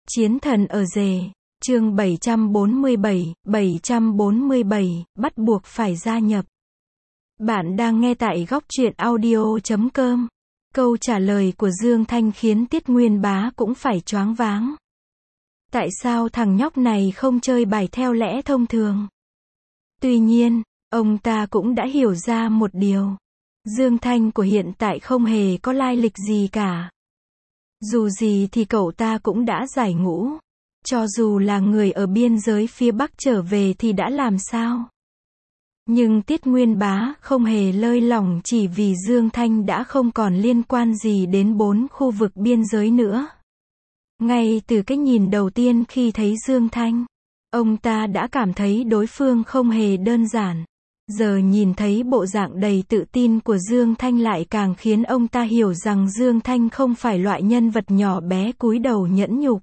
Chiến thần ở rể, chương 747, bắt buộc phải gia nhập. Bạn đang nghe tại góc truyện audio.com. Câu trả lời của Dương Thanh khiến Tiết Nguyên Bá cũng phải choáng váng. Tại sao thằng nhóc này không chơi bài theo lẽ thông thường? Tuy nhiên, ông ta cũng đã hiểu ra một điều. Dương Thanh của hiện tại không hề có lai lịch gì cả. Dù gì thì cậu ta cũng đã giải ngũ. Cho dù là người ở biên giới phía Bắc trở về thì đã làm sao? Nhưng Tiết Nguyên Bá không hề lơi lỏng chỉ vì Dương Thanh đã không còn liên quan gì đến 4 khu vực biên giới nữa. Ngay từ cái nhìn đầu tiên khi thấy Dương Thanh, ông ta đã cảm thấy đối phương không hề đơn giản. Giờ nhìn thấy bộ dạng đầy tự tin của Dương Thanh lại càng khiến ông ta hiểu rằng Dương Thanh không phải loại nhân vật nhỏ bé cúi đầu nhẫn nhục.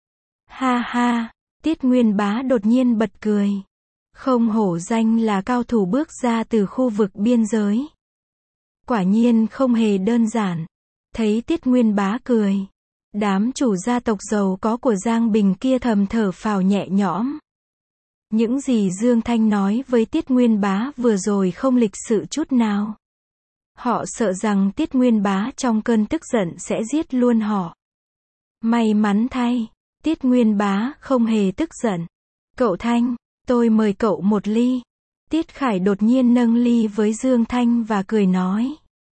Ha ha, Tiết Nguyên Bá đột nhiên bật cười. Không hổ danh là cao thủ bước ra từ khu vực biên giới. Quả nhiên không hề đơn giản. Thấy Tiết Nguyên Bá cười, đám chủ gia tộc giàu có của Giang Bình kia thầm thở phào nhẹ nhõm. Những gì Dương Thanh nói với Tiết Nguyên Bá vừa rồi không lịch sự chút nào. Họ sợ rằng Tiết Nguyên Bá trong cơn tức giận sẽ giết luôn họ. May mắn thay, Tiết Nguyên Bá không hề tức giận. Cậu Thanh, tôi mời cậu một ly. Tiết Khải đột nhiên nâng ly với Dương Thanh và cười nói.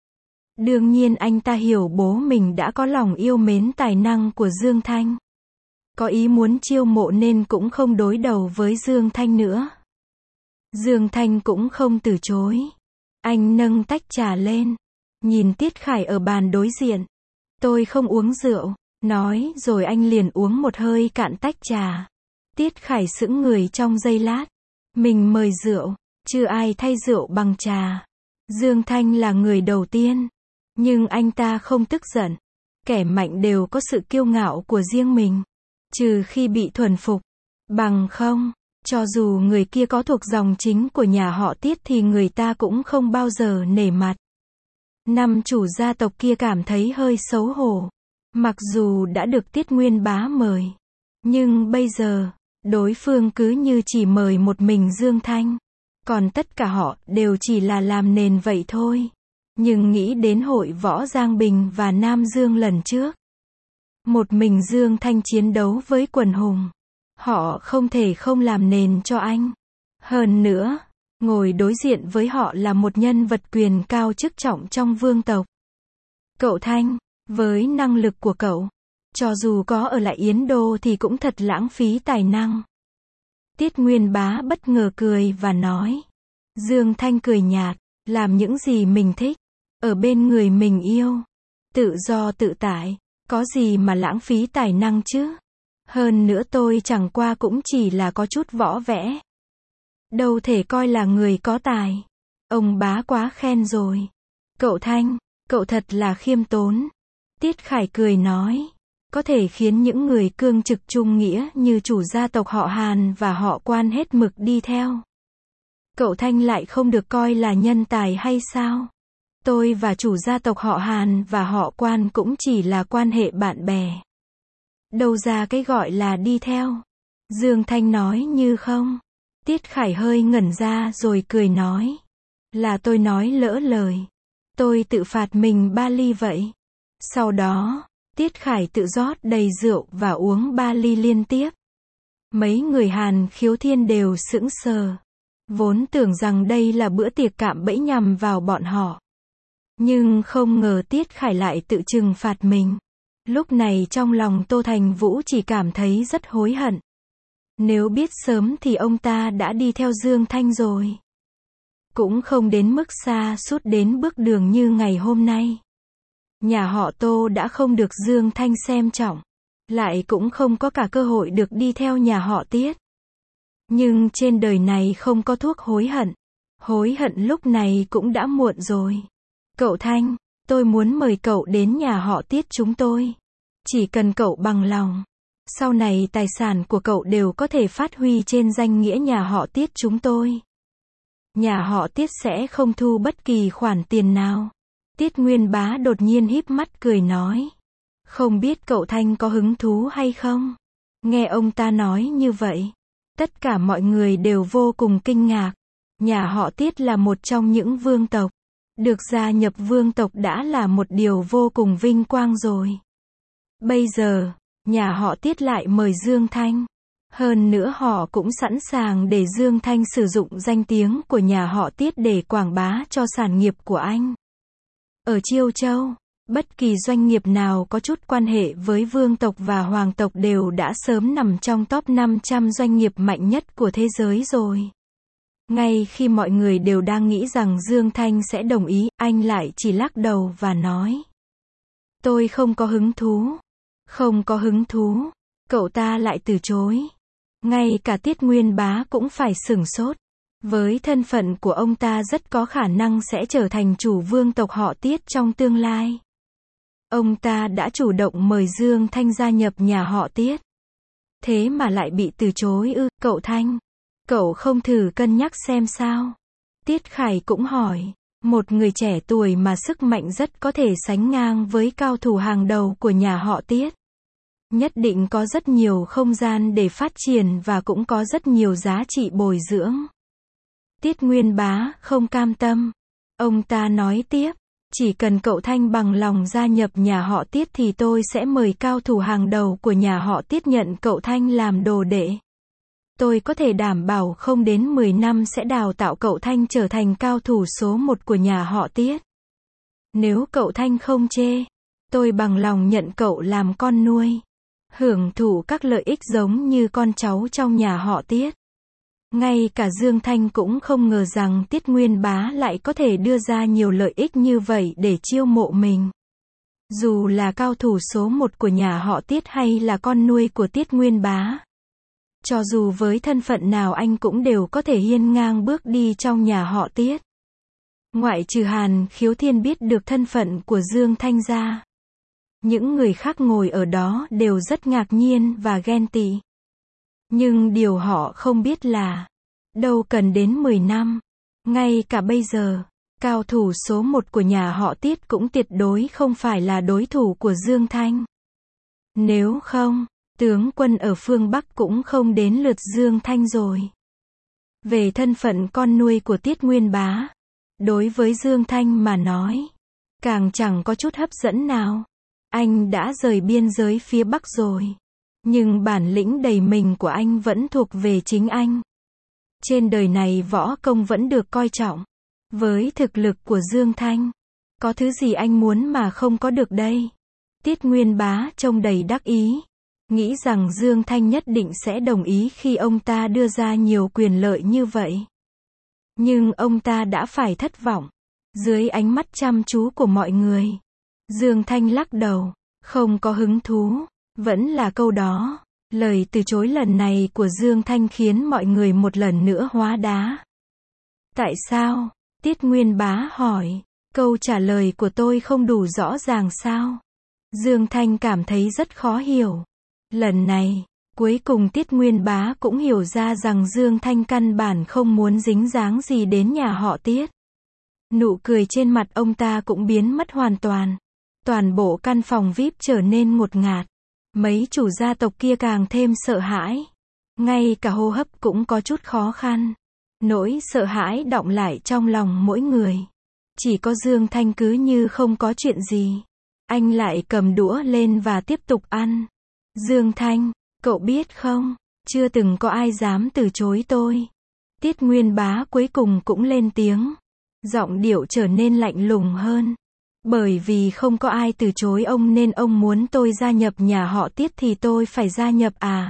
Đương nhiên anh ta hiểu bố mình đã có lòng yêu mến tài năng của Dương Thanh. Có ý muốn chiêu mộ nên cũng không đối đầu với Dương Thanh nữa. Dương Thanh cũng không từ chối. Anh nâng tách trà lên, nhìn Tiết Khải ở bàn đối diện. Tôi không uống rượu, nói rồi anh liền uống một hơi cạn tách trà. Tiết Khải sững người trong giây lát. Mình mời rượu, chưa ai thay rượu bằng trà. Dương Thanh là người đầu tiên. Nhưng anh ta không tức giận. Kẻ mạnh đều có sự kiêu ngạo của riêng mình. Trừ khi bị thuần phục. Bằng không, cho dù người kia có thuộc dòng chính của nhà họ Tiết thì người ta cũng không bao giờ nể mặt. Năm chủ gia tộc kia cảm thấy hơi xấu hổ. Mặc dù đã được Tiết Nguyên Bá mời. Nhưng bây giờ, đối phương cứ như chỉ mời một mình Dương Thanh. Còn tất cả họ đều chỉ là làm nền vậy thôi. Nhưng nghĩ đến hội võ Giang Bình và Nam Dương lần trước. Một mình Dương Thanh chiến đấu với quần hùng. Họ không thể không làm nền cho anh. Hơn nữa, ngồi đối diện với họ là một nhân vật quyền cao chức trọng trong vương tộc. Cậu Thanh, với năng lực của cậu, cho dù có ở lại Yến Đô thì cũng thật lãng phí tài năng. Tiết Nguyên Bá bất ngờ cười và nói. Dương Thanh cười nhạt, làm những gì mình thích, ở bên người mình yêu, tự do tự tại, có gì mà lãng phí tài năng chứ? Hơn nữa tôi chẳng qua cũng chỉ là có chút võ vẽ. Đâu thể coi là người có tài. Ông Bá quá khen rồi. Cậu Thanh, cậu thật là khiêm tốn. Tiết Khải cười nói. Có thể khiến những người cương trực trung nghĩa như chủ gia tộc họ Hàn và họ Quan hết mực đi theo. Cậu Thanh lại không được coi là nhân tài hay sao? Tôi và chủ gia tộc họ Hàn và họ Quan cũng chỉ là quan hệ bạn bè. Đâu ra cái gọi là đi theo. Dương Thanh nói như không. Tiết Khải hơi ngẩn ra rồi cười nói. Là tôi nói lỡ lời. Tôi tự phạt mình 3 ly vậy. Sau đó, Tiết Khải tự rót đầy rượu và uống 3 ly liên tiếp. Mấy người Hàn Khiếu Thiên đều sững sờ. Vốn tưởng rằng đây là bữa tiệc cạm bẫy nhằm vào bọn họ. Nhưng không ngờ Tiết Khải lại tự trừng phạt mình. Lúc này trong lòng Tô Thành Vũ chỉ cảm thấy rất hối hận. Nếu biết sớm thì ông ta đã đi theo Dương Thanh rồi. Cũng không đến mức xa sút đến bước đường như ngày hôm nay. Nhà họ Tô đã không được Dương Thanh xem trọng. Lại cũng không có cả cơ hội được đi theo nhà họ Tiết. Nhưng trên đời này không có thuốc hối hận. Hối hận lúc này cũng đã muộn rồi. Cậu Thanh, tôi muốn mời cậu đến nhà họ Tiết chúng tôi. Chỉ cần cậu bằng lòng. Sau này tài sản của cậu đều có thể phát huy trên danh nghĩa nhà họ Tiết chúng tôi. Nhà họ Tiết sẽ không thu bất kỳ khoản tiền nào. Tiết Nguyên Bá đột nhiên híp mắt cười nói. Không biết cậu Thanh có hứng thú hay không? Nghe ông ta nói như vậy, tất cả mọi người đều vô cùng kinh ngạc. Nhà họ Tiết là một trong những vương tộc. Được gia nhập vương tộc đã là một điều vô cùng vinh quang rồi. Bây giờ, nhà họ Tiết lại mời Dương Thanh. Hơn nữa họ cũng sẵn sàng để Dương Thanh sử dụng danh tiếng của nhà họ Tiết để quảng bá cho sản nghiệp của anh. Ở Chiêu Châu, bất kỳ doanh nghiệp nào có chút quan hệ với vương tộc và hoàng tộc đều đã sớm nằm trong top 500 doanh nghiệp mạnh nhất của thế giới rồi. Ngay khi mọi người đều đang nghĩ rằng Dương Thanh sẽ đồng ý, anh lại chỉ lắc đầu và nói: Tôi không có hứng thú. Không có hứng thú. Cậu ta lại từ chối. Ngay cả Tiết Nguyên Bá cũng phải sửng sốt. Với thân phận của ông ta rất có khả năng sẽ trở thành chủ vương tộc họ Tiết trong tương lai. Ông ta đã chủ động mời Dương Thanh gia nhập nhà họ Tiết. Thế mà lại bị từ chối ư? Cậu Thanh, cậu không thử cân nhắc xem sao? Tiết Khải cũng hỏi. Một người trẻ tuổi mà sức mạnh rất có thể sánh ngang với cao thủ hàng đầu của nhà họ Tiết. Nhất định có rất nhiều không gian để phát triển và cũng có rất nhiều giá trị bồi dưỡng. Tiết Nguyên Bá không cam tâm. Ông ta nói tiếp, chỉ cần cậu Thanh bằng lòng gia nhập nhà họ Tiết thì tôi sẽ mời cao thủ hàng đầu của nhà họ Tiết nhận cậu Thanh làm đồ đệ. Tôi có thể đảm bảo không đến 10 năm sẽ đào tạo cậu Thanh trở thành cao thủ số 1 của nhà họ Tiết. Nếu cậu Thanh không chê, tôi bằng lòng nhận cậu làm con nuôi. Hưởng thụ các lợi ích giống như con cháu trong nhà họ Tiết. Ngay cả Dương Thanh cũng không ngờ rằng Tiết Nguyên Bá lại có thể đưa ra nhiều lợi ích như vậy để chiêu mộ mình. Dù là cao thủ số 1 của nhà họ Tiết hay là con nuôi của Tiết Nguyên Bá. Cho dù với thân phận nào anh cũng đều có thể hiên ngang bước đi trong nhà họ Tiết. Ngoại trừ Hàn Khiếu Thiên biết được thân phận của Dương Thanh ra. Những người khác ngồi ở đó đều rất ngạc nhiên và ghen tị. Nhưng điều họ không biết là, đâu cần đến 10 năm. Ngay cả bây giờ, cao thủ số 1 của nhà họ Tiết cũng tuyệt đối không phải là đối thủ của Dương Thanh. Nếu không, tướng quân ở phương Bắc cũng không đến lượt Dương Thanh rồi. Về thân phận con nuôi của Tiết Nguyên Bá, đối với Dương Thanh mà nói, càng chẳng có chút hấp dẫn nào. Anh đã rời biên giới phía Bắc rồi. Nhưng bản lĩnh đầy mình của anh vẫn thuộc về chính anh. Trên đời này võ công vẫn được coi trọng. Với thực lực của Dương Thanh, có thứ gì anh muốn mà không có được đây? Tiết Nguyên Bá trông đầy đắc ý. Nghĩ rằng Dương Thanh nhất định sẽ đồng ý khi ông ta đưa ra nhiều quyền lợi như vậy. Nhưng ông ta đã phải thất vọng. Dưới ánh mắt chăm chú của mọi người, Dương Thanh lắc đầu. Không có hứng thú. Vẫn là câu đó. Lời từ chối lần này của Dương Thanh khiến mọi người một lần nữa hóa đá. Tại sao? Tiết Nguyên Bá hỏi. Câu trả lời của tôi không đủ rõ ràng sao? Dương Thanh cảm thấy rất khó hiểu. Lần này, cuối cùng Tiết Nguyên Bá cũng hiểu ra rằng Dương Thanh căn bản không muốn dính dáng gì đến nhà họ Tiết. Nụ cười trên mặt ông ta cũng biến mất hoàn toàn. Toàn bộ căn phòng VIP trở nên ngột ngạt. Mấy chủ gia tộc kia càng thêm sợ hãi. Ngay cả hô hấp cũng có chút khó khăn. Nỗi sợ hãi đọng lại trong lòng mỗi người. Chỉ có Dương Thanh cứ như không có chuyện gì. Anh lại cầm đũa lên và tiếp tục ăn. Dương Thanh, cậu biết không, chưa từng có ai dám từ chối tôi. Tiết Nguyên Bá cuối cùng cũng lên tiếng. Giọng điệu trở nên lạnh lùng hơn. Bởi vì không có ai từ chối ông nên ông muốn tôi gia nhập nhà họ Tiết thì tôi phải gia nhập à?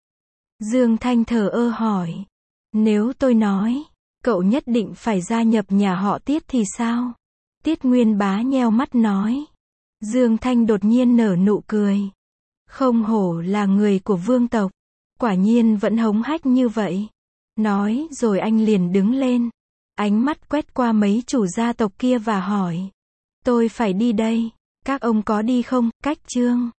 Dương Thanh thờ ơ hỏi. Nếu tôi nói, cậu nhất định phải gia nhập nhà họ Tiết thì sao? Tiết Nguyên Bá nheo mắt nói. Dương Thanh đột nhiên nở nụ cười. Không hổ là người của vương tộc. Quả nhiên vẫn hống hách như vậy. Nói rồi anh liền đứng lên. Ánh mắt quét qua mấy chủ gia tộc kia và hỏi. Tôi phải đi đây. Các ông có đi không? Cách chương